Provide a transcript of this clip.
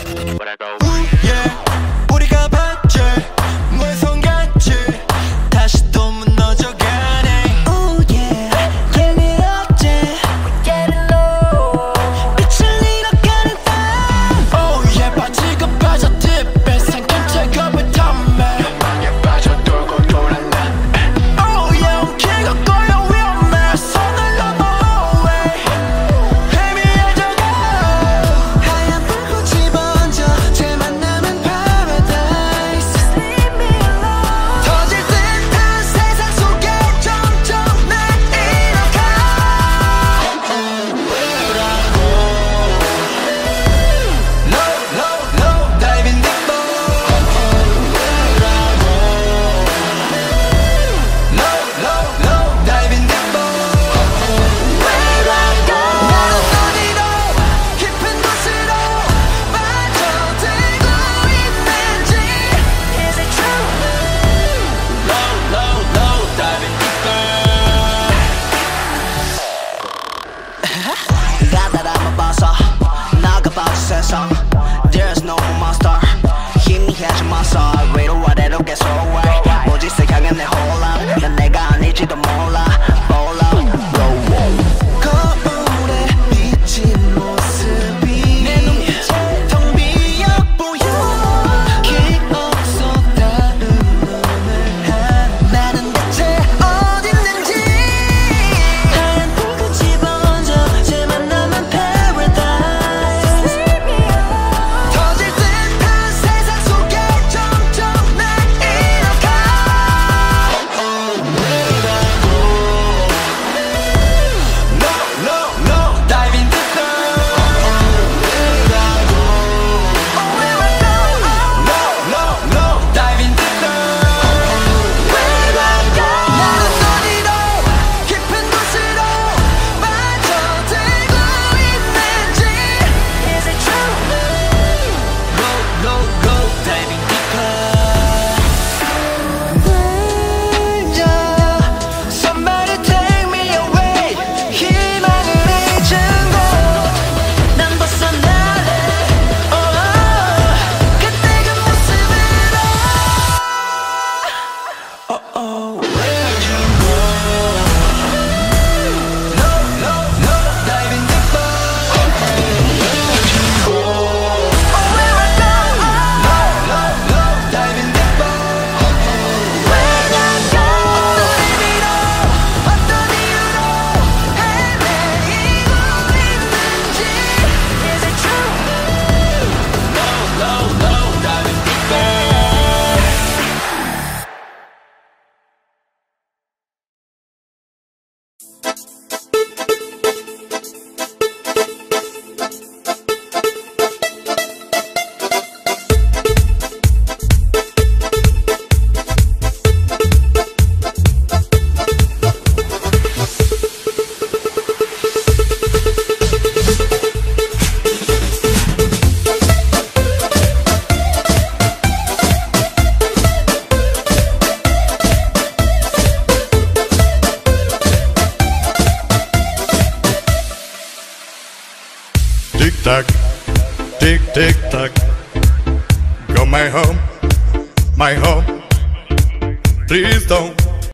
우리가 봤지 뭐의 손같이 다시 또 무너져가네. Oh yeah, get it up, get it low. 빛을 잃어가는 밤. Oh yeah, 빠지고 빠져 딥에 상큼체 겁을 탐해. 연막에 빠져 돌고 돌아 난. Oh yeah, 움직여 꼬여 위험해. 손을 넘어 away. 희미해져가. 하얀 불꽃이 번져 제 만남은 paradise. Leave me alone. 터질 듯한 세상 속에 점점 날 잃어가. Low, low, low, diving deep. Low, low, low, diving deep. Where I go. 나는 어디로 깊은 곳으로 빠져들고 있는지. Is it true? Low, low, low, diving deeper. 가다람아 봐서 나가봐도 세상. There's no monster. 희미해진 my side. 위로 아래로 계속 way. 모질색 향해 내 혼란. 난 내가 아닐지도 몰라. 거울에 비친 모습이 내 눈빛에 텅 비어 보여. 기억 속 다른 눈을 한 나는 대체 어딨는지. 하얀 불꽃이 번져 제 만남은 paradise. 터질 듯한 세상 속에 점점 날 잃어가. No, no, no, diving deeper. Where I go. No, no, no, diving deeper. Where I go. 나는 어디로 깊은 곳으로 빠져들고 있는지. Is it true? Go, go, go, diving deeper. Danger, somebody take me away. 희망을 잊은 곳 난 벗어날래. 그때 그 모습으로. Where'd you go? No, no, no, diving deeper. Where'd you go? Where I go? No, no, no, diving deeper. Where I go? 어떤 의미로 어떤 이유로 헤매이고 있는지. Is it true? No, no, no, diving deeper. Tick tock, tick tick tock. Go my home, my home. Please don't